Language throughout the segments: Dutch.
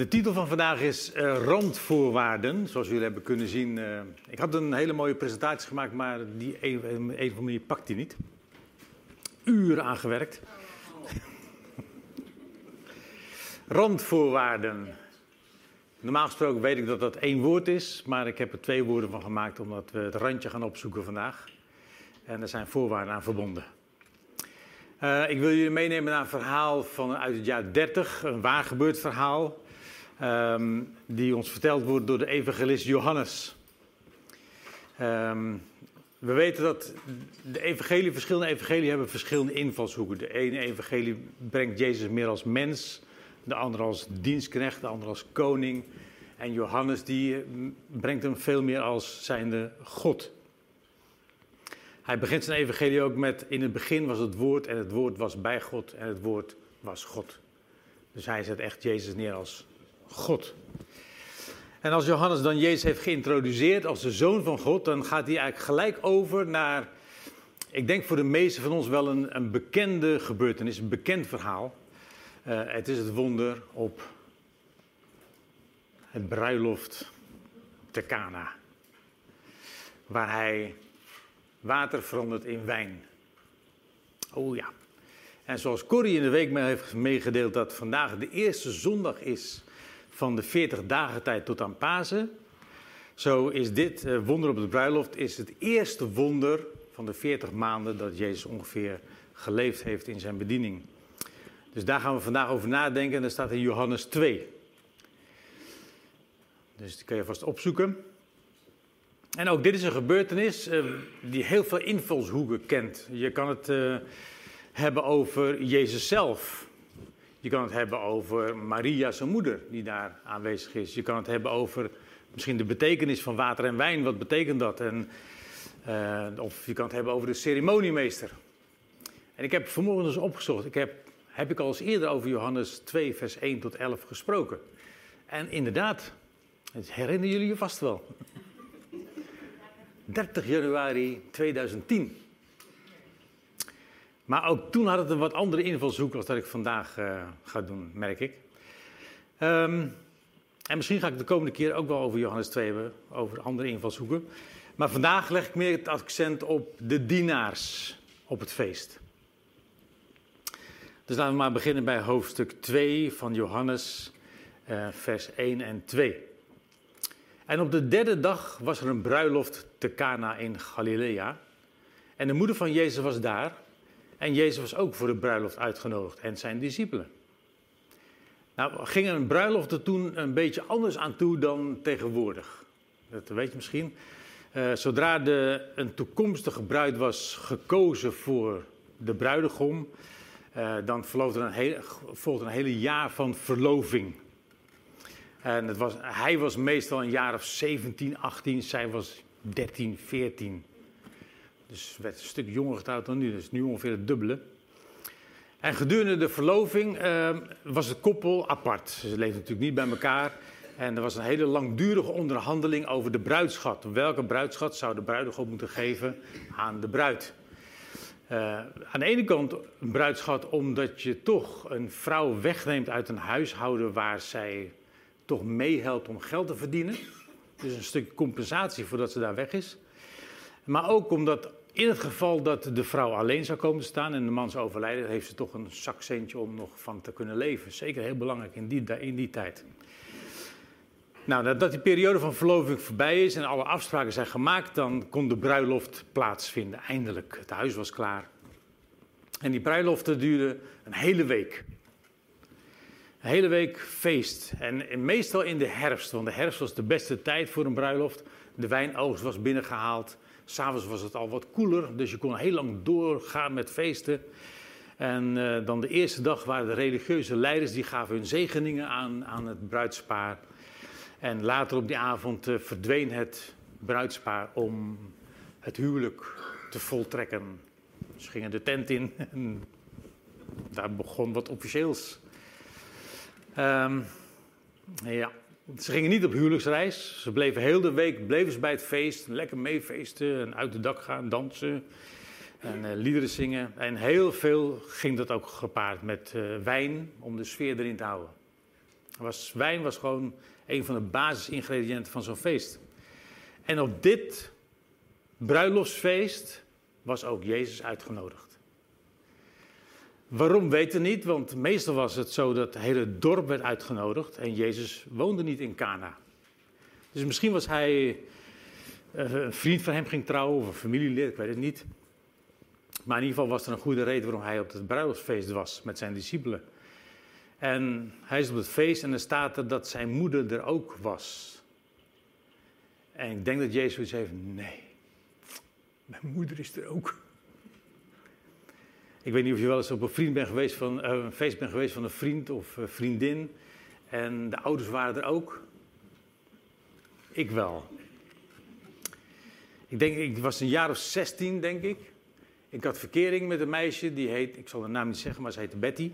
De titel van vandaag is Randvoorwaarden, zoals jullie hebben kunnen zien. Ik had een hele mooie presentatie gemaakt, maar die een of andere manier pakt die niet. Uren aan gewerkt. Randvoorwaarden. Normaal gesproken weet ik dat dat één woord is, maar ik heb er twee woorden van gemaakt omdat we het randje gaan opzoeken vandaag. En er zijn voorwaarden aan verbonden. Ik wil jullie meenemen naar een verhaal uit het jaar 30, een waar gebeurd verhaal. Die ons verteld wordt door de evangelist Johannes. We weten dat verschillende evangelieën hebben verschillende invalshoeken. De ene evangelie brengt Jezus meer als mens, de andere als dienstknecht, de andere als koning. En Johannes die brengt hem veel meer als zijnde God. Hij begint zijn evangelie ook met: in het begin was het woord en het woord was bij God en het woord was God. Dus hij zet echt Jezus neer als God. En als Johannes dan Jezus heeft geïntroduceerd als de Zoon van God, dan gaat hij eigenlijk gelijk over naar, ik denk voor de meesten van ons wel een bekende gebeurtenis, een bekend verhaal. Het is het wonder op het bruiloft te Cana, waar hij water verandert in wijn. Oh ja. En zoals Corrie in de week mij heeft meegedeeld dat vandaag de eerste zondag is van de 40 dagen tijd tot aan Pasen, zo is dit wonder op het bruiloft is het eerste wonder van de 40 maanden dat Jezus ongeveer geleefd heeft in zijn bediening. Dus daar gaan we vandaag over nadenken en dat staat in Johannes 2. Dus die kan je vast opzoeken. En ook dit is een gebeurtenis die heel veel invalshoeken kent. Je kan het hebben over Jezus zelf. Je kan het hebben over Maria, zijn moeder, die daar aanwezig is. Je kan het hebben over misschien de betekenis van water en wijn. Wat betekent dat? Of je kan het hebben over de ceremoniemeester. En ik heb vanmorgen dus opgezocht. Heb ik al eens eerder over Johannes 2, vers 1 tot 11 gesproken. En inderdaad, dat herinneren jullie je vast wel. 30 januari 2010. Maar ook toen had het een wat andere invalshoek als dat ik vandaag ga doen, merk ik. En misschien ga ik de komende keer ook wel over Johannes 2 hebben, over andere invalshoeken. Maar vandaag leg ik meer het accent op de dienaars op het feest. Dus laten we maar beginnen bij hoofdstuk 2 van Johannes, vers 1 en 2. En op de derde dag was er een bruiloft te Cana in Galilea. En de moeder van Jezus was daar. En Jezus was ook voor de bruiloft uitgenodigd en zijn discipelen. Nou, gingen een bruiloft er toen een beetje anders aan toe dan tegenwoordig. Dat weet je misschien. Zodra een toekomstige bruid was gekozen voor de bruidegom, dan volgde een hele jaar van verloving. En hij was meestal een jaar of 17, 18, zij was 13, 14. Dus werd een stuk jonger getrouwd dan nu, dus nu ongeveer het dubbele. En gedurende de verloving was het koppel apart. Ze leefden natuurlijk niet bij elkaar. En er was een hele langdurige onderhandeling over de bruidschat. Welke bruidschat zou de bruidegom moeten geven aan de bruid? Aan de ene kant een bruidschat omdat je toch een vrouw wegneemt uit een huishouden waar zij toch meehelpt om geld te verdienen. Dus een stuk compensatie voordat ze daar weg is. Maar ook omdat in het geval dat de vrouw alleen zou komen te staan en de man zou overlijden, heeft ze toch een zakcentje om nog van te kunnen leven. Zeker heel belangrijk in die tijd. Nou, nadat die periode van verloving voorbij is en alle afspraken zijn gemaakt, dan kon de bruiloft plaatsvinden. Eindelijk, het huis was klaar. En die bruiloften duurden een hele week. Een hele week feest. En meestal in de herfst, want de herfst was de beste tijd voor een bruiloft. De wijnoogst was binnengehaald. 'S Avonds was het al wat koeler, dus je kon heel lang doorgaan met feesten. En dan de eerste dag waren de religieuze leiders, die gaven hun zegeningen aan het bruidspaar. En later op die avond verdween het bruidspaar om het huwelijk te voltrekken. Ze gingen de tent in en daar begon wat officieels. Ja. Ze gingen niet op huwelijksreis. Ze bleven heel de week bij het feest. Lekker meefeesten en uit het dak gaan, dansen en liederen zingen. En heel veel ging dat ook gepaard met wijn om de sfeer erin te houden. Wijn was gewoon een van de basisingrediënten van zo'n feest. En op dit bruiloftsfeest was ook Jezus uitgenodigd. Waarom weten we niet, want meestal was het zo dat het hele dorp werd uitgenodigd en Jezus woonde niet in Cana. Dus misschien was hij een vriend van hem ging trouwen of een familielid, ik weet het niet. Maar in ieder geval was er een goede reden waarom hij op het bruiloftsfeest was met zijn discipelen. En hij is op het feest en er staat er dat zijn moeder er ook was. En ik denk dat Jezus heeft, nee, mijn moeder is er ook. Ik weet niet of je wel eens op een feest bent geweest van een vriend of vriendin. En de ouders waren er ook. Ik wel. Ik was een jaar of 16, denk ik. Ik had verkering met een meisje, die heet, ik zal de naam niet zeggen, maar ze heette Betty.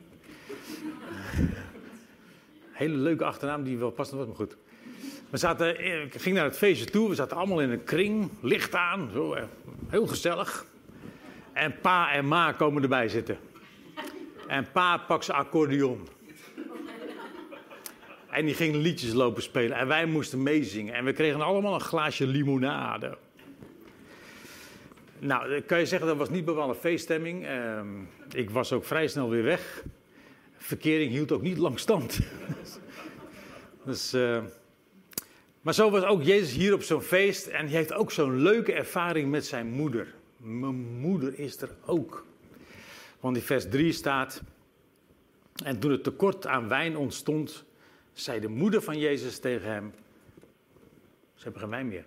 Hele leuke achternaam die wel passend was, maar goed. Ik ging naar het feestje toe, we zaten allemaal in een kring, licht aan, zo, heel gezellig. En pa en ma komen erbij zitten. En pa pakt zijn accordeon. En die ging liedjes lopen spelen en wij moesten meezingen. En we kregen allemaal een glaasje limonade. Nou, kan je zeggen, dat was niet bepaald een feeststemming. Ik was ook vrij snel weer weg. Verkering hield ook niet lang stand. Maar zo was ook Jezus hier op zo'n feest. En hij heeft ook zo'n leuke ervaring met zijn moeder. Mijn moeder is er ook. Want in vers 3 staat... En toen het tekort aan wijn ontstond, zei de moeder van Jezus tegen hem... Ze hebben geen wijn meer.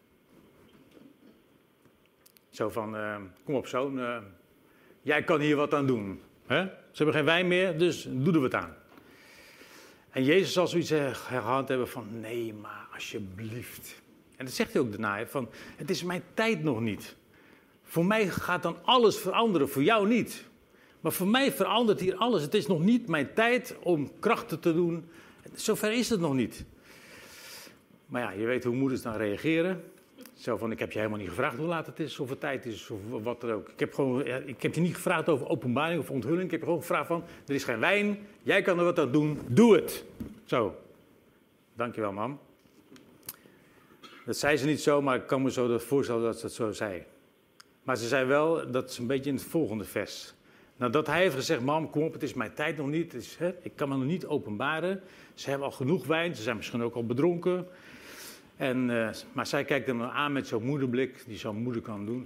Zo van, kom op zoon, jij kan hier wat aan doen. Hè? Ze hebben geen wijn meer, dus doe er wat aan. En Jezus zal zoiets gehad hebben van, nee, maar alsjeblieft. En dat zegt hij ook daarna, van, het is mijn tijd nog niet. Voor mij gaat dan alles veranderen, voor jou niet. Maar voor mij verandert hier alles. Het is nog niet mijn tijd om krachten te doen. Zover is het nog niet. Maar ja, je weet hoe moeders dan reageren. Zo van, ik heb je helemaal niet gevraagd hoe laat het is, of het tijd is, of wat dan ook. Ik heb je niet gevraagd over openbaring of onthulling. Ik heb je gewoon gevraagd van, er is geen wijn, jij kan er wat aan doen, doe het. Zo. Dankjewel, mam. Dat zei ze niet zo, maar ik kan me zo voorstellen dat ze het zo zei. Maar ze zei wel, dat is een beetje in het volgende vers. Nadat hij heeft gezegd, mam, kom op, het is mijn tijd nog niet. Ik kan me nog niet openbaren. Ze hebben al genoeg wijn, ze zijn misschien ook al bedronken. Maar zij kijkt hem aan met zo'n moederblik, die zo'n moeder kan doen.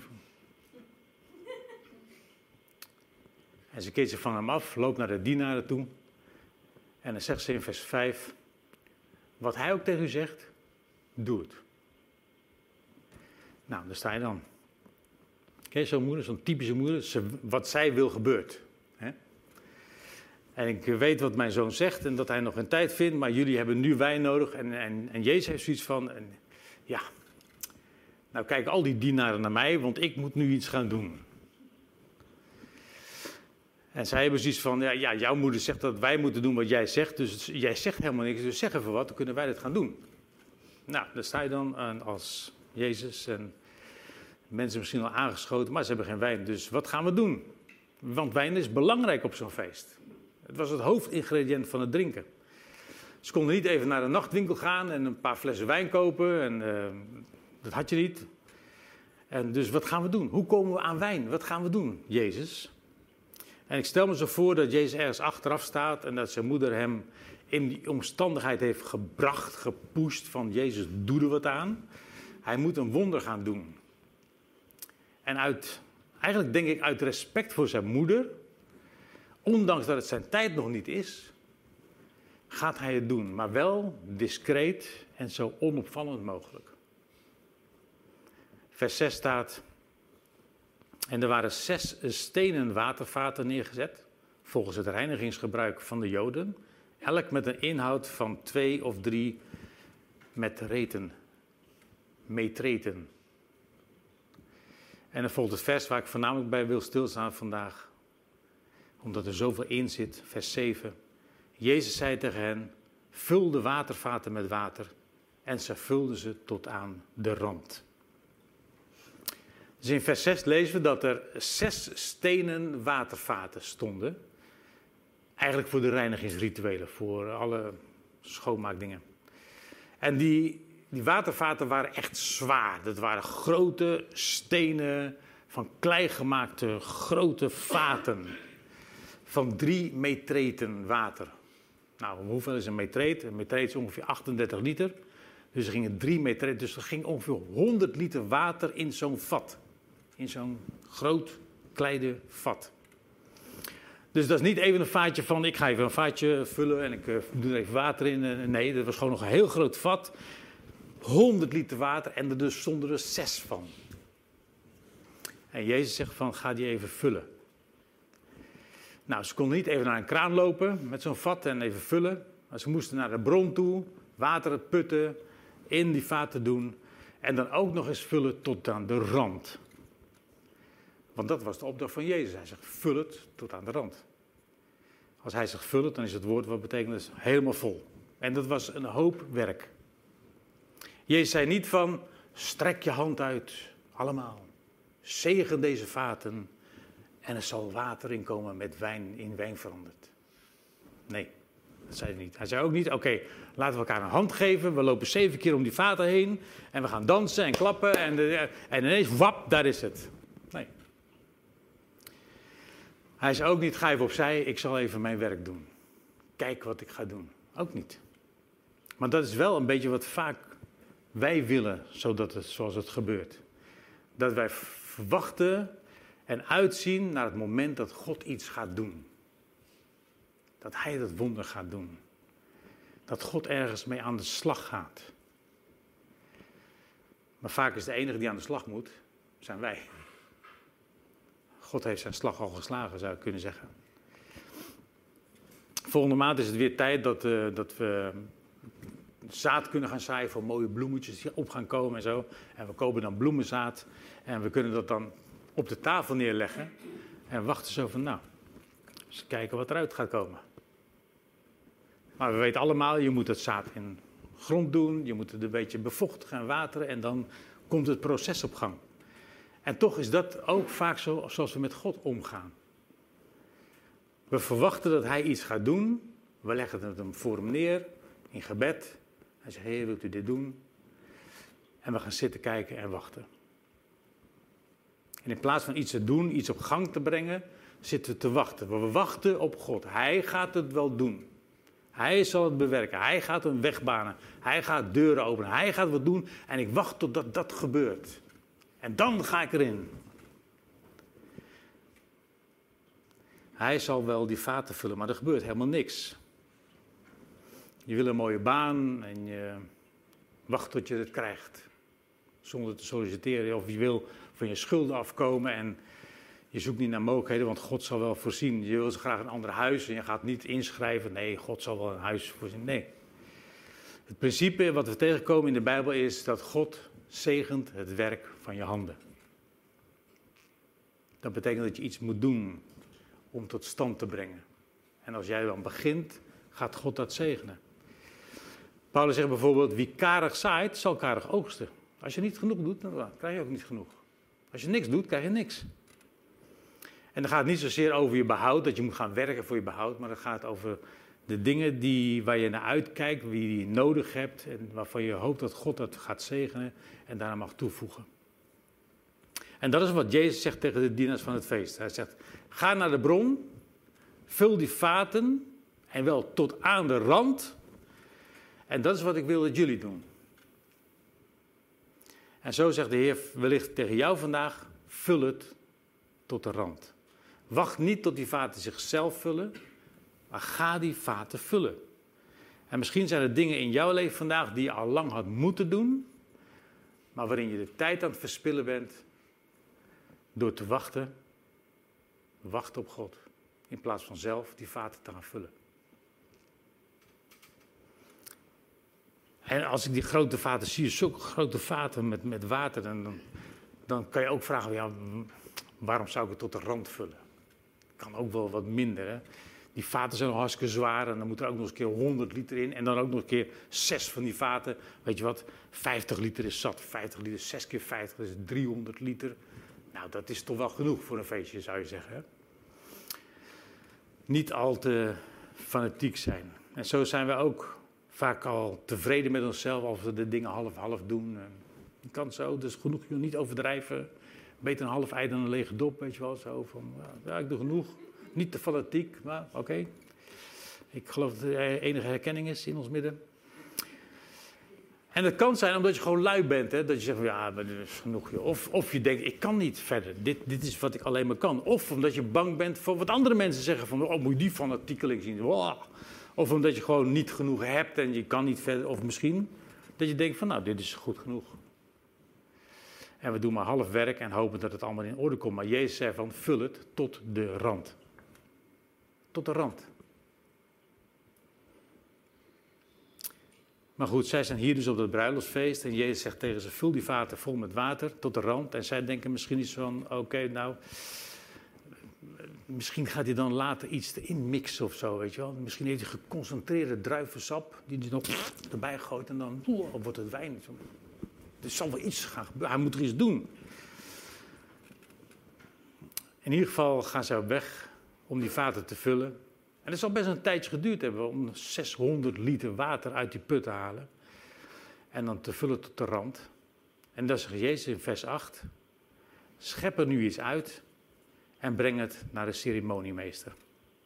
En ze keert zich van hem af, loopt naar de dienaren toe. En dan zegt ze in vers 5, wat hij ook tegen u zegt, doe het. Nou, daar sta je dan. Ken je zo'n moeder, zo'n typische moeder? Wat zij wil gebeurt. Hè? En ik weet wat mijn zoon zegt en dat hij nog een tijd vindt, maar jullie hebben nu wijn nodig. En Jezus heeft zoiets van, ja, nou kijken al die dienaren naar mij, want ik moet nu iets gaan doen. En zij hebben zoiets van, ja, jouw moeder zegt dat wij moeten doen wat jij zegt, dus jij zegt helemaal niks, dus zeg even wat, dan kunnen wij dit gaan doen. Nou, daar sta je dan als Jezus en mensen misschien al aangeschoten, maar ze hebben geen wijn, dus wat gaan we doen? Want wijn is belangrijk op zo'n feest. Het was het hoofdingrediënt van het drinken. Ze konden niet even naar de nachtwinkel gaan en een paar flessen wijn kopen. En dat had je niet. En dus wat gaan we doen? Hoe komen we aan wijn? Wat gaan we doen, Jezus? En ik stel me zo voor dat Jezus ergens achteraf staat en dat zijn moeder hem in die omstandigheid heeft gebracht, gepusht van Jezus, doe er wat aan. Hij moet een wonder gaan doen. En eigenlijk denk ik uit respect voor zijn moeder, ondanks dat het zijn tijd nog niet is, gaat hij het doen. Maar wel discreet en zo onopvallend mogelijk. Vers 6 staat, en er waren 6 stenen watervaten neergezet, volgens het reinigingsgebruik van de Joden, elk met een inhoud van 2 of 3 metreten. En dan volgt het vers waar ik voornamelijk bij wil stilstaan vandaag, omdat er zoveel in zit, vers 7. Jezus zei tegen hen, vul de watervaten met water. En ze vulden ze tot aan de rand. Dus in vers 6 lezen we dat er 6 stenen watervaten stonden. Eigenlijk voor de reinigingsrituelen, voor alle schoonmaakdingen. En die watervaten waren echt zwaar. Dat waren grote stenen, van klei gemaakte grote vaten. Van 3 metreten water. Nou, hoeveel is een metreet? Een metreet is ongeveer 38 liter. Dus er gingen 3 metreten. Dus er ging ongeveer 100 liter water in zo'n vat. In zo'n groot kleine vat. Dus dat is niet even een vaatje van, ik ga even een vaatje vullen en ik doe er even water in. Nee, dat was gewoon nog een heel groot vat. 100 liter water en er dus stonden er 6 van. En Jezus zegt van, ga die even vullen. Nou, ze konden niet even naar een kraan lopen met zo'n vat en even vullen. Maar ze moesten naar de bron toe, water putten, in die vaten doen. En dan ook nog eens vullen tot aan de rand. Want dat was de opdracht van Jezus. Hij zegt, vul het tot aan de rand. Als hij zegt vul het, dan is het woord wat betekent dus helemaal vol. En dat was een hoop werk. Jezus zei niet van, strek je hand uit, allemaal. Zegen deze vaten en er zal water in komen met wijn in wijn veranderd. Nee, dat zei hij niet. Hij zei ook niet, oké, laten we elkaar een hand geven. We lopen 7 keer om die vaten heen en we gaan dansen en klappen en ineens, wap, daar is het. Nee. Hij zei ook niet, ga even opzij, ik zal even mijn werk doen. Kijk wat ik ga doen. Ook niet. Maar dat is wel een beetje wat vaak wij willen, zoals het gebeurt. Dat wij verwachten en uitzien naar het moment dat God iets gaat doen. Dat hij dat wonder gaat doen. Dat God ergens mee aan de slag gaat. Maar vaak is de enige die aan de slag moet, zijn wij. God heeft zijn slag al geslagen, zou ik kunnen zeggen. Volgende maand is het weer tijd dat we zaad kunnen gaan zaaien voor mooie bloemetjes die op gaan komen en zo. En we kopen dan bloemenzaad en we kunnen dat dan op de tafel neerleggen. En wachten zo van, nou, eens kijken wat eruit gaat komen. Maar we weten allemaal, je moet het zaad in grond doen. Je moet het een beetje bevochtigen en wateren en dan komt het proces op gang. En toch is dat ook vaak zo zoals we met God omgaan. We verwachten dat hij iets gaat doen. We leggen het hem voor hem neer in gebed. Hij zegt, Heer, wilt u dit doen? En we gaan zitten kijken en wachten. En in plaats van iets te doen, iets op gang te brengen, zitten we te wachten. We wachten op God. Hij gaat het wel doen. Hij zal het bewerken. Hij gaat een weg banen. Hij gaat deuren openen. Hij gaat wat doen. En ik wacht totdat dat gebeurt. En dan ga ik erin. Hij zal wel die vaten vullen, maar er gebeurt helemaal niks. Je wil een mooie baan en je wacht tot je het krijgt. Zonder te solliciteren. Of je wil van je schulden afkomen en je zoekt niet naar mogelijkheden, want God zal wel voorzien. Je wil zo graag een ander huis en je gaat niet inschrijven. Nee, God zal wel een huis voorzien. Nee. Het principe wat we tegenkomen in de Bijbel is dat God zegent het werk van je handen. Dat betekent dat je iets moet doen om tot stand te brengen. En als jij dan begint, gaat God dat zegenen. Paulus zegt bijvoorbeeld, wie karig zaait, zal karig oogsten. Als je niet genoeg doet, dan krijg je ook niet genoeg. Als je niks doet, krijg je niks. En dan gaat het niet zozeer over je behoud, dat je moet gaan werken voor je behoud, maar het gaat over de dingen waar je naar uitkijkt, wie je nodig hebt en waarvan je hoopt dat God dat gaat zegenen en daarna mag toevoegen. En dat is wat Jezus zegt tegen de dienaars van het feest. Hij zegt, ga naar de bron, vul die vaten en wel tot aan de rand. En dat is wat ik wil dat jullie doen. En zo zegt de Heer wellicht tegen jou vandaag, vul het tot de rand. Wacht niet tot die vaten zichzelf vullen, maar ga die vaten vullen. En misschien zijn er dingen in jouw leven vandaag die je al lang had moeten doen, maar waarin je de tijd aan het verspillen bent door te wachten. Wacht op God, in plaats van zelf die vaten te gaan vullen. En als ik die grote vaten zie, zulke grote vaten met water, dan kan je ook vragen, ja, waarom zou ik het tot de rand vullen? Kan ook wel wat minder, hè? Die vaten zijn nog hartstikke zwaar en dan moet er ook nog eens een keer 100 liter in. En dan ook nog een keer 6 van die vaten. Weet je wat, 50 liter is zat. 50 liter, 6 keer 50, dat is 300 liter. Nou, dat is toch wel genoeg voor een feestje, zou je zeggen, hè? Niet al te fanatiek zijn. En zo zijn we ook vaak al tevreden met onszelf als we de dingen half-half doen. Je kan zo, dus genoeg, niet overdrijven. Beter een half ei dan een lege dop, weet je wel. Zo van, ja, ik doe genoeg. Niet te fanatiek, maar oké. Ik geloof dat er enige herkenning is in ons midden. En dat kan zijn omdat je gewoon lui bent. Hè? Dat je zegt, ja, maar dit is genoeg. Joh. Of je denkt, ik kan niet verder. Dit is wat ik alleen maar kan. Of omdat je bang bent voor wat andere mensen zeggen. Van, oh, moet je die fanatiekeling zien. Wow. Of omdat je gewoon niet genoeg hebt en je kan niet verder. Of misschien dat je denkt van, nou, dit is goed genoeg. En we doen maar half werk en hopen dat het allemaal in orde komt. Maar Jezus zei van, vul het tot de rand. Tot de rand. Maar goed, zij zijn hier dus op dat bruiloftsfeest. En Jezus zegt tegen ze, vul die vaten vol met water tot de rand. En zij denken misschien iets van, oké, nou, misschien gaat hij dan later iets erin mixen of zo, weet je wel. Misschien heeft hij geconcentreerde druivensap, die hij nog erbij gooit en dan wordt het wijn. Er zal wel iets gaan gebeuren, hij moet er iets doen. In ieder geval gaan zij op weg om die vaten te vullen. En het zal best een tijdje geduurd hebben om 600 liter water uit die put te halen. En dan te vullen tot de rand. En dan zegt Jezus in vers 8, schep er nu iets uit en breng het naar de ceremoniemeester.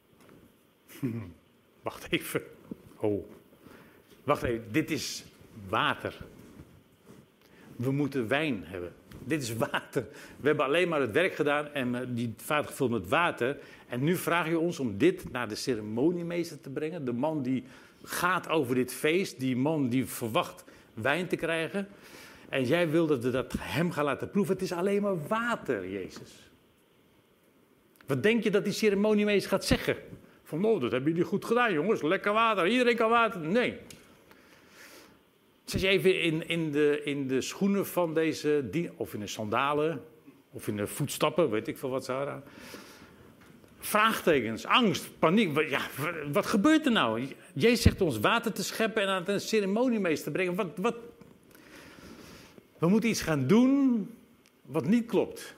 Wacht even. Oh. Wacht even, dit is water. We moeten wijn hebben. Dit is water. We hebben alleen maar het werk gedaan en die vaten gevuld met water. En nu vraag je ons om dit naar de ceremoniemeester te brengen. De man die gaat over dit feest. Die man die verwacht wijn te krijgen. En jij wil dat we dat hem gaan laten proeven. Het is alleen maar water, Jezus. Wat denk je dat die ceremoniemeester gaat zeggen? Van, oh, dat hebben jullie goed gedaan, jongens. Lekker water. Iedereen kan water. Nee. Zet je even in de schoenen van deze, of in de sandalen, of in de voetstappen, weet ik veel wat ze hadden. Vraagtekens, angst, paniek. Ja, wat gebeurt er nou? Jezus zegt ons water te scheppen en aan een ceremoniemeester te brengen. We moeten iets gaan doen wat niet klopt.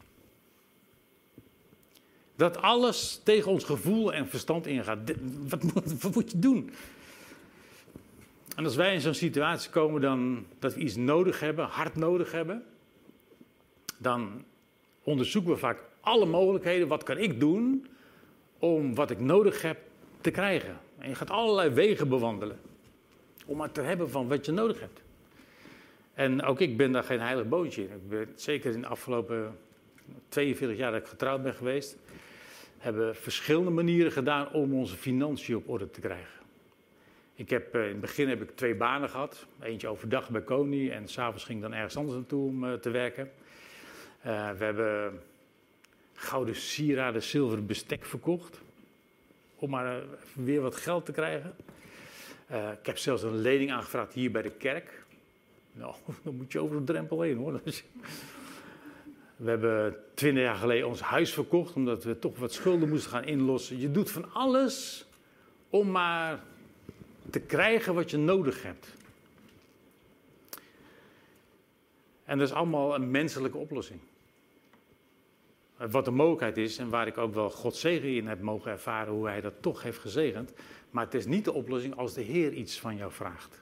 Dat alles tegen ons gevoel en verstand ingaat. Wat moet je doen? En als wij in zo'n situatie komen dan dat we iets nodig hebben, hard nodig hebben, dan onderzoeken we vaak alle mogelijkheden. Wat kan ik doen om wat ik nodig heb te krijgen? En je gaat allerlei wegen bewandelen om maar te hebben van wat je nodig hebt. En ook ik ben daar geen heilig boontje in. Ik ben, zeker in de afgelopen 42 jaar dat ik getrouwd ben geweest, hebben we verschillende manieren gedaan om onze financiën op orde te krijgen. In het begin heb ik 2 banen gehad. Eentje overdag bij Kony en s'avonds ging ik dan ergens anders naartoe om te werken. We hebben gouden sieraden, zilveren bestek verkocht. Om maar weer wat geld te krijgen. Ik heb zelfs een lening aangevraagd hier bij de kerk. Nou, dan moet je over de drempel heen hoor. We hebben 20 jaar geleden ons huis verkocht, omdat we toch wat schulden moesten gaan inlossen. Je doet van alles om maar te krijgen wat je nodig hebt. En dat is allemaal een menselijke oplossing. Wat de mogelijkheid is en waar ik ook wel Gods zegen in heb mogen ervaren, hoe hij dat toch heeft gezegend. Maar het is niet de oplossing als de Heer iets van jou vraagt.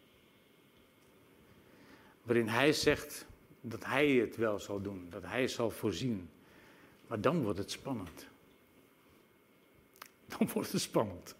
Waarin hij zegt dat hij het wel zal doen, dat hij zal voorzien. Maar dan wordt het spannend. Dan wordt het spannend.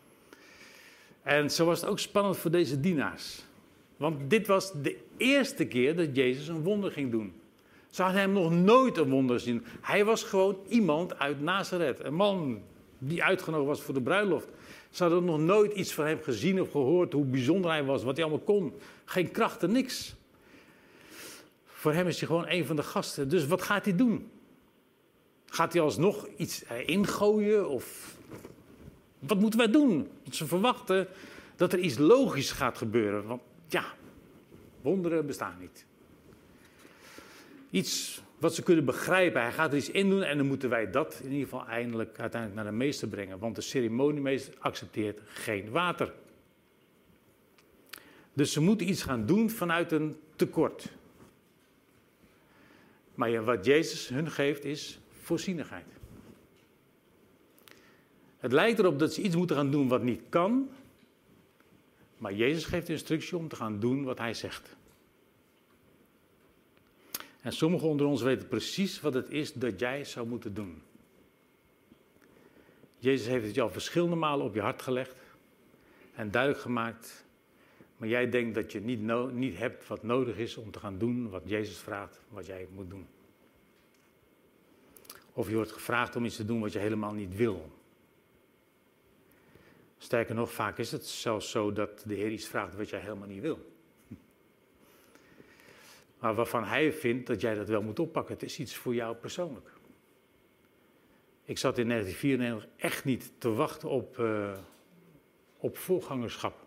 En zo was het ook spannend voor deze dienaars. Want dit was de eerste keer dat Jezus een wonder ging doen. Ze hadden hem nog nooit een wonder zien. Hij was gewoon iemand uit Nazareth. Een man die uitgenodigd was voor de bruiloft. Ze hadden nog nooit iets van hem gezien of gehoord. Hoe bijzonder hij was, wat hij allemaal kon. Geen krachten, niks. Voor hem is hij gewoon een van de gasten. Dus wat gaat hij doen? Gaat hij alsnog iets ingooien? Of wat moeten wij doen? Want ze verwachten dat er iets logisch gaat gebeuren. Want ja, wonderen bestaan niet. Iets wat ze kunnen begrijpen. Hij gaat er iets in doen en dan moeten wij dat in ieder geval uiteindelijk naar de meester brengen. Want de ceremoniemeester accepteert geen water. Dus ze moeten iets gaan doen vanuit een tekort. Maar wat Jezus hun geeft is voorzienigheid. Het lijkt erop dat ze iets moeten gaan doen wat niet kan. Maar Jezus geeft de instructie om te gaan doen wat hij zegt. En sommigen onder ons weten precies wat het is dat jij zou moeten doen. Jezus heeft het je al verschillende malen op je hart gelegd en duidelijk gemaakt. Maar jij denkt dat je niet hebt wat nodig is om te gaan doen wat Jezus vraagt, wat jij moet doen. Of je wordt gevraagd om iets te doen wat je helemaal niet wil. Sterker nog, vaak is het zelfs zo dat de Heer iets vraagt wat jij helemaal niet wil. Maar waarvan hij vindt dat jij dat wel moet oppakken. Het is iets voor jou persoonlijk. Ik zat in 1994 echt niet te wachten op voorgangerschap.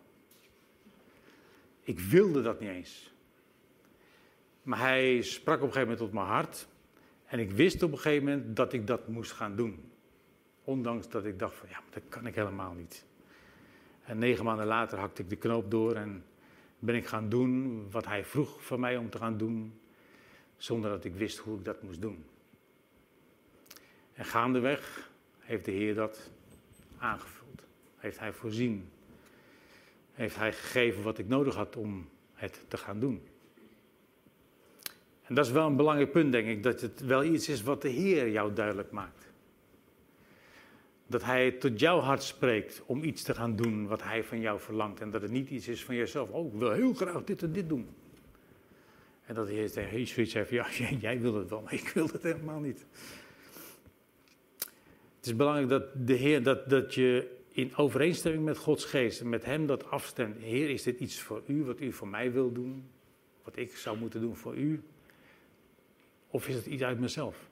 Ik wilde dat niet eens. Maar hij sprak op een gegeven moment tot mijn hart. En ik wist op een gegeven moment dat ik dat moest gaan doen. Ondanks dat ik dacht van ja, dat kan ik helemaal niet. En 9 maanden later hakte ik de knoop door en ben ik gaan doen wat hij vroeg van mij om te gaan doen. Zonder dat ik wist hoe ik dat moest doen. En gaandeweg heeft de Heer dat aangevuld. Heeft hij voorzien. Heeft hij gegeven wat ik nodig had om het te gaan doen. En dat is wel een belangrijk punt, denk ik. Dat het wel iets is wat de Heer jou duidelijk maakt. Dat hij tot jouw hart spreekt om iets te gaan doen wat hij van jou verlangt. En dat het niet iets is van jezelf. Oh, ik wil heel graag dit en dit doen. En dat de Heer tegen je zoiets zegt, ja, jij wil het wel, maar ik wil het helemaal niet. Het is belangrijk dat de Heer, dat je in overeenstemming met Gods geest en met hem dat afstemt. Heer, is dit iets voor u, wat u voor mij wil doen? Wat ik zou moeten doen voor u? Of is het iets uit mezelf?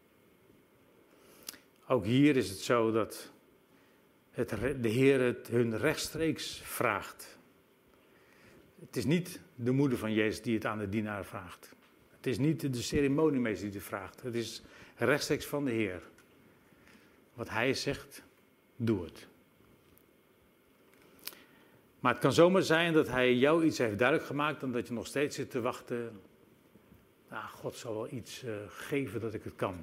Ook hier is het zo dat de Heer het hun rechtstreeks vraagt. Het is niet de moeder van Jezus die het aan de dienaar vraagt. Het is niet de ceremoniemeester die het vraagt. Het is rechtstreeks van de Heer. Wat hij zegt, doe het. Maar het kan zomaar zijn dat hij jou iets heeft duidelijk gemaakt en dat je nog steeds zit te wachten. Nou, God zal wel iets geven dat ik het kan.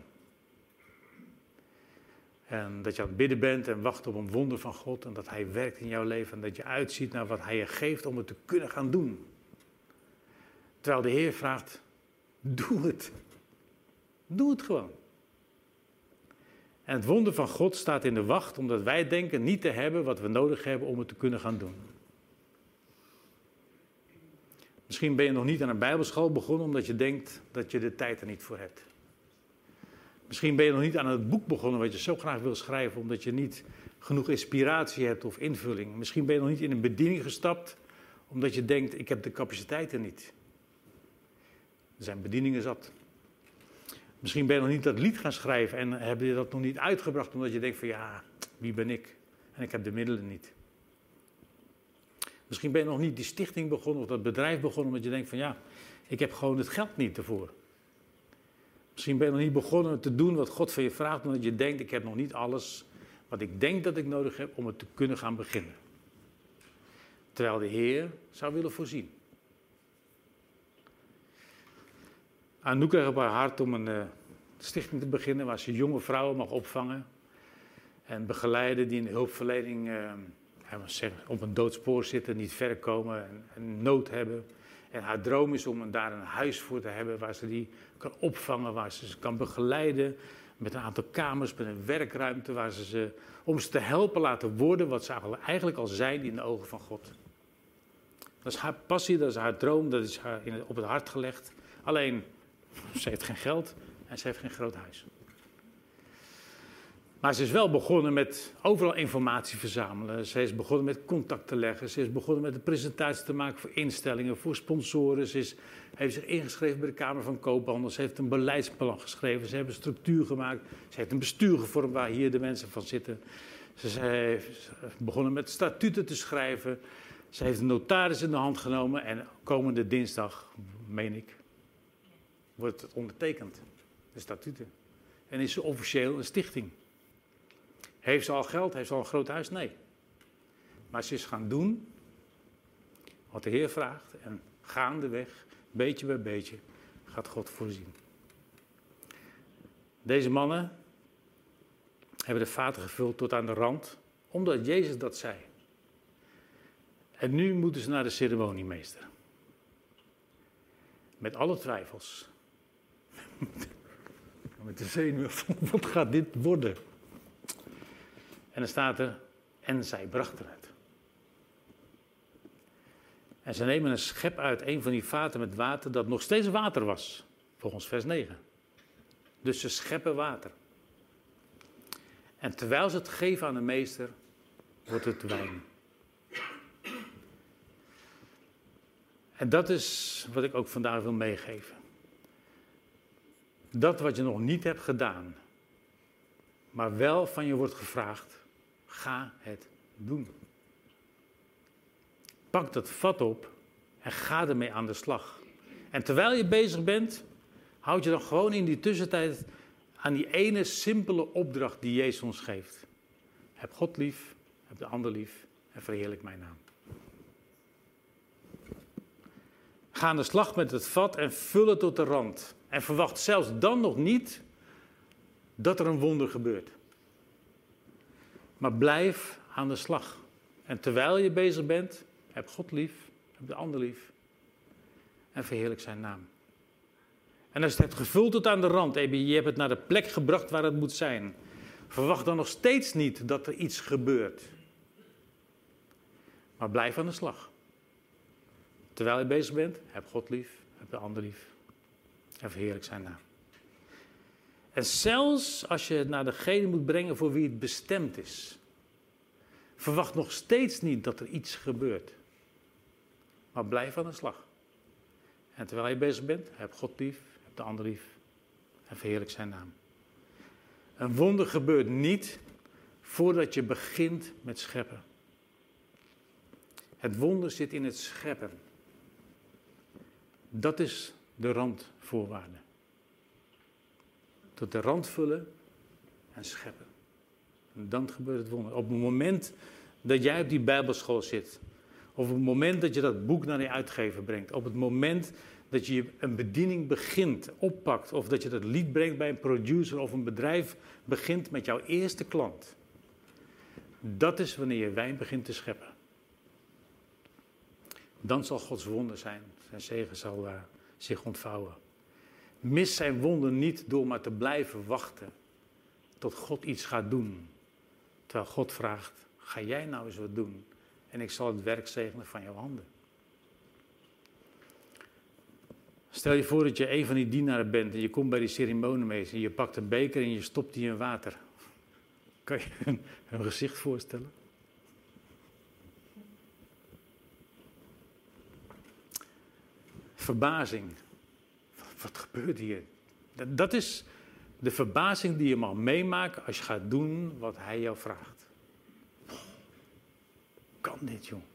En dat je aan het bidden bent en wacht op een wonder van God en dat hij werkt in jouw leven en dat je uitziet naar wat hij je geeft om het te kunnen gaan doen. Terwijl de Heer vraagt, doe het. Doe het gewoon. En het wonder van God staat in de wacht omdat wij denken niet te hebben wat we nodig hebben om het te kunnen gaan doen. Misschien ben je nog niet aan een bijbelschool begonnen omdat je denkt dat je de tijd er niet voor hebt. Misschien ben je nog niet aan het boek begonnen wat je zo graag wil schrijven omdat je niet genoeg inspiratie hebt of invulling. Misschien ben je nog niet in een bediening gestapt omdat je denkt ik heb de capaciteiten niet. Er zijn bedieningen zat. Misschien ben je nog niet dat lied gaan schrijven en heb je dat nog niet uitgebracht omdat je denkt van ja, wie ben ik? En ik heb de middelen niet. Misschien ben je nog niet die stichting begonnen of dat bedrijf begonnen omdat je denkt van ja, ik heb gewoon het geld niet ervoor. Misschien ben je nog niet begonnen te doen wat God van je vraagt omdat je denkt ik heb nog niet alles wat ik denk dat ik nodig heb om het te kunnen gaan beginnen. Terwijl de Heer zou willen voorzien. Anouk kreeg op haar hart om een stichting te beginnen waar ze jonge vrouwen mag opvangen en begeleiden die in de hulpverlening op een doodspoor zitten, niet ver komen en nood hebben. En haar droom is om daar een huis voor te hebben waar ze die kan opvangen, waar ze ze kan begeleiden met een aantal kamers, met een werkruimte, om ze te helpen laten worden wat ze eigenlijk al zijn in de ogen van God. Dat is haar passie, dat is haar droom, dat is haar op het hart gelegd. Alleen, ze heeft geen geld en ze heeft geen groot huis. Maar ze is wel begonnen met overal informatie verzamelen. Ze is begonnen met contact te leggen. Ze is begonnen met een presentatie te maken voor instellingen, voor sponsoren. Ze heeft zich ingeschreven bij de Kamer van Koophandel. Ze heeft een beleidsplan geschreven. Ze hebben structuur gemaakt. Ze heeft een bestuur gevormd waar hier de mensen van zitten. Ze heeft begonnen met statuten te schrijven. Ze heeft een notaris in de hand genomen. En komende dinsdag, meen ik, wordt het ondertekend. De statuten. En is ze officieel een stichting. Heeft ze al geld? Heeft ze al een groot huis? Nee. Maar ze is gaan doen wat de Heer vraagt. En gaandeweg, beetje bij beetje, gaat God voorzien. Deze mannen hebben de vaten gevuld tot aan de rand, omdat Jezus dat zei. En nu moeten ze naar de ceremoniemeester. Met alle twijfels. Met de zenuwen van, wat gaat dit worden? En dan staat er, en zij bracht eruit. En ze nemen een schep uit een van die vaten met water dat nog steeds water was. Volgens vers 9. Dus ze scheppen water. En terwijl ze het geven aan de meester, wordt het wijn. En dat is wat ik ook vandaag wil meegeven. Dat wat je nog niet hebt gedaan, maar wel van je wordt gevraagd, ga het doen. Pak dat vat op en ga ermee aan de slag. En terwijl je bezig bent, houd je dan gewoon in die tussentijd aan die ene simpele opdracht die Jezus ons geeft. Heb God lief, heb de ander lief en verheerlijk mijn naam. Ga aan de slag met het vat en vul het tot de rand. En verwacht zelfs dan nog niet dat er een wonder gebeurt. Maar blijf aan de slag. En terwijl je bezig bent, heb God lief, heb de ander lief en verheerlijk zijn naam. En als je het hebt gevuld tot aan de rand, je hebt het naar de plek gebracht waar het moet zijn, verwacht dan nog steeds niet dat er iets gebeurt. Maar blijf aan de slag. Terwijl je bezig bent, heb God lief, heb de ander lief en verheerlijk zijn naam. En zelfs als je het naar degene moet brengen voor wie het bestemd is, verwacht nog steeds niet dat er iets gebeurt. Maar blijf aan de slag. En terwijl je bezig bent, heb God lief, heb de ander lief en verheerlijk zijn naam. Een wonder gebeurt niet voordat je begint met scheppen. Het wonder zit in het scheppen. Dat is de randvoorwaarde. Tot de rand vullen en scheppen. En dan gebeurt het wonder. Op het moment dat jij op die bijbelschool zit, of op het moment dat je dat boek naar je uitgever brengt, op het moment dat je een bediening begint, oppakt, of dat je dat lied brengt bij een producer of een bedrijf begint met jouw eerste klant. Dat is wanneer je wijn begint te scheppen. Dan zal Gods wonder zijn. Zijn zegen zal zich ontvouwen. Mis zijn wonder niet door maar te blijven wachten tot God iets gaat doen. Terwijl God vraagt, ga jij nou eens wat doen? En ik zal het werk zegenen van jouw handen. Stel je voor dat je een van die dienaren bent en je komt bij die ceremoniemeester en je pakt een beker en je stopt die in water. Kan je hun gezicht voorstellen? Verbazing. Wat gebeurt hier? Dat is de verbazing die je mag meemaken als je gaat doen wat hij jou vraagt. Kan dit, joh?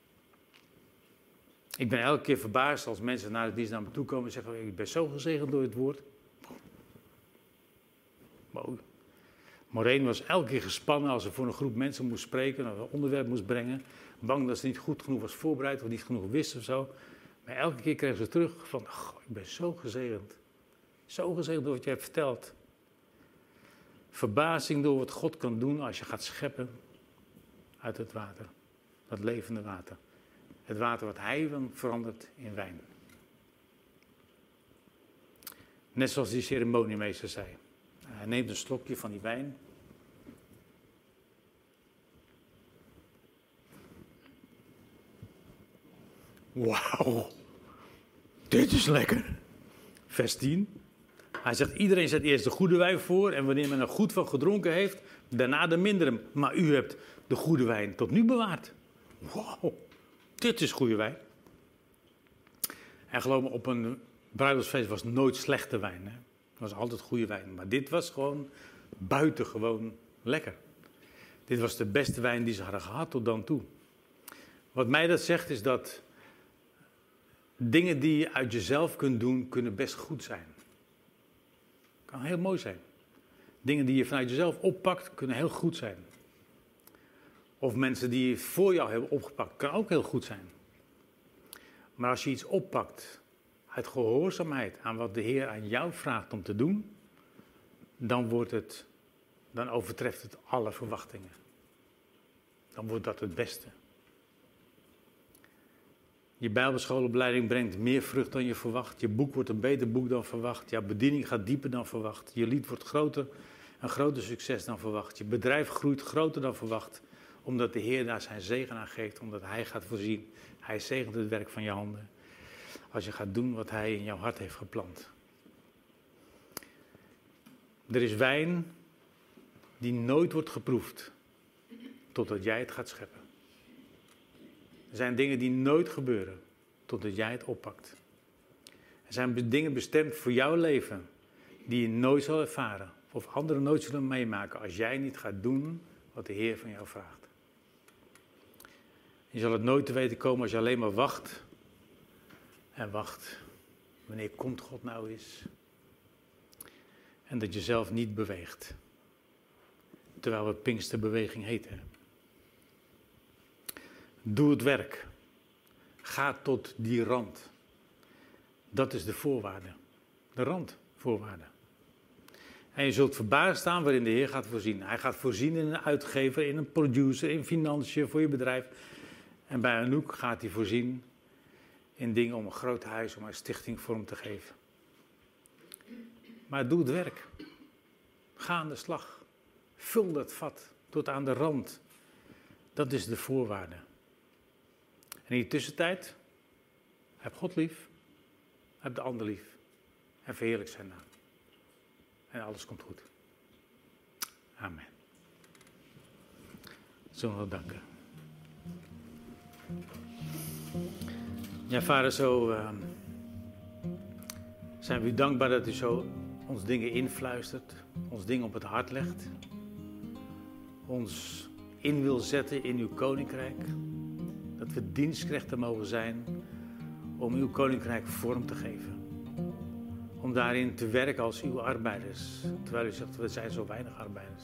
Ik ben elke keer verbaasd als mensen naar me toe komen en zeggen, ik ben zo gezegend door het woord. Mooi. Maureen was elke keer gespannen als ze voor een groep mensen moest spreken, of een onderwerp moest brengen. Bang dat ze niet goed genoeg was voorbereid of niet genoeg wist of zo. Maar elke keer kreeg ze terug van, ik ben zo gezegend. Zo gezegend door wat je hebt verteld. Verbazing door wat God kan doen als je gaat scheppen uit het water. Dat levende water. Het water wat hij dan verandert in wijn. Net zoals die ceremoniemeester zei. Hij neemt een slokje van die wijn. Wauw, dit is lekker. Vers 10. Hij zegt, iedereen zet eerst de goede wijn voor en wanneer men er goed van gedronken heeft, daarna de mindere. Maar u hebt de goede wijn tot nu bewaard. Wauw, dit is goede wijn. En geloof me, op een bruiloftsfeest was nooit slechte wijn. Hè? Het was altijd goede wijn. Maar dit was gewoon buitengewoon lekker. Dit was de beste wijn die ze hadden gehad tot dan toe. Wat mij dat zegt is dat dingen die je uit jezelf kunt doen, kunnen best goed zijn. Kan heel mooi zijn. Dingen die je vanuit jezelf oppakt, kunnen heel goed zijn. Of mensen die je voor jou hebben opgepakt, kan ook heel goed zijn. Maar als je iets oppakt uit gehoorzaamheid aan wat de Heer aan jou vraagt om te doen, dan overtreft het alle verwachtingen. Dan wordt dat het beste. Je bijbelschoolopleiding brengt meer vrucht dan je verwacht. Je boek wordt een beter boek dan verwacht. Jouw bediening gaat dieper dan verwacht. Je lied wordt een groter succes dan verwacht. Je bedrijf groeit groter dan verwacht. Omdat de Heer daar zijn zegen aan geeft. Omdat Hij gaat voorzien. Hij zegent het werk van je handen. Als je gaat doen wat Hij in jouw hart heeft geplant. Er is wijn die nooit wordt geproefd. Totdat jij het gaat scheppen. Er zijn dingen die nooit gebeuren. Totdat jij het oppakt. Er zijn dingen bestemd voor jouw leven. Die je nooit zal ervaren. Of anderen nooit zullen meemaken. Als jij niet gaat doen wat de Heer van jou vraagt. Je zal het nooit te weten komen als je alleen maar wacht. En wacht. Wanneer komt God nou eens? En dat je zelf niet beweegt. Terwijl het Pinksterbeweging heet. Hè? Doe het werk. Ga tot die rand. Dat is de voorwaarde. De randvoorwaarde. En je zult verbaasd staan waarin de Heer gaat voorzien. Hij gaat voorzien in een uitgever, in een producer, in financiën voor je bedrijf. En bij Anouk gaat hij voorzien in dingen om een groot huis, om een stichting vorm te geven. Maar doe het werk. Ga aan de slag. Vul dat vat tot aan de rand. Dat is de voorwaarde. En in die tussentijd, heb God lief, heb de ander lief. En verheerlijk zijn naam. En alles komt goed. Amen. Zullen we danken. Ja, Vader, zo zijn we u dankbaar dat u zo ons dingen influistert, ons dingen op het hart legt, ons in wil zetten in uw koninkrijk, dat we dienstknechten mogen zijn om uw koninkrijk vorm te geven, om daarin te werken als uw arbeiders, terwijl u zegt, we zijn zo weinig arbeiders.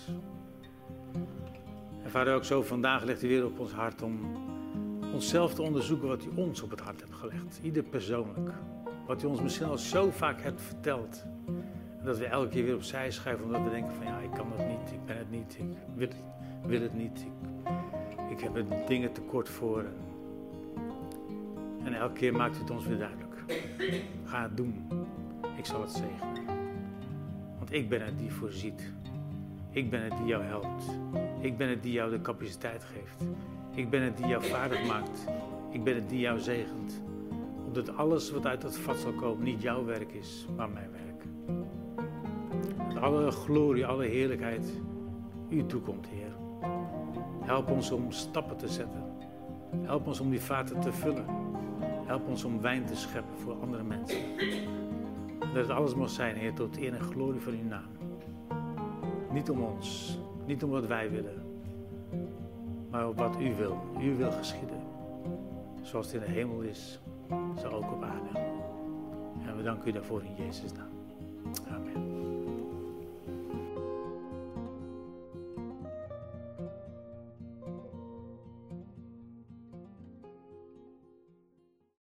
En Vader, ook zo vandaag legt u weer op ons hart om onszelf te onderzoeken wat u ons op het hart hebt gelegd. Ieder persoonlijk. Wat u ons misschien al zo vaak hebt verteld. En dat we elke keer weer opzij schuiven omdat we denken van ja, ik kan dat niet, ik ben het niet, ik wil het niet. Ik heb er dingen tekort voor. En elke keer maakt u het ons weer duidelijk. Ga het doen. Ik zal het zegenen. Want ik ben het die voorziet. Ik ben het die jou helpt. Ik ben het die jou de capaciteit geeft. Ik ben het die jou vaardig maakt. Ik ben het die jou zegent. Opdat alles wat uit dat vat zal komen niet jouw werk is, maar mijn werk. Dat alle glorie, alle heerlijkheid u toekomt, Heer. Help ons om stappen te zetten. Help ons om die vaten te vullen. Help ons om wijn te scheppen voor andere mensen. Dat het alles mag zijn, Heer, tot eer en glorie van uw naam. Niet om ons, niet om wat wij willen, maar op wat u wil. U wil geschieden. Zoals het in de hemel is, zo ook op aarde. En we danken u daarvoor in Jezus' naam. Amen.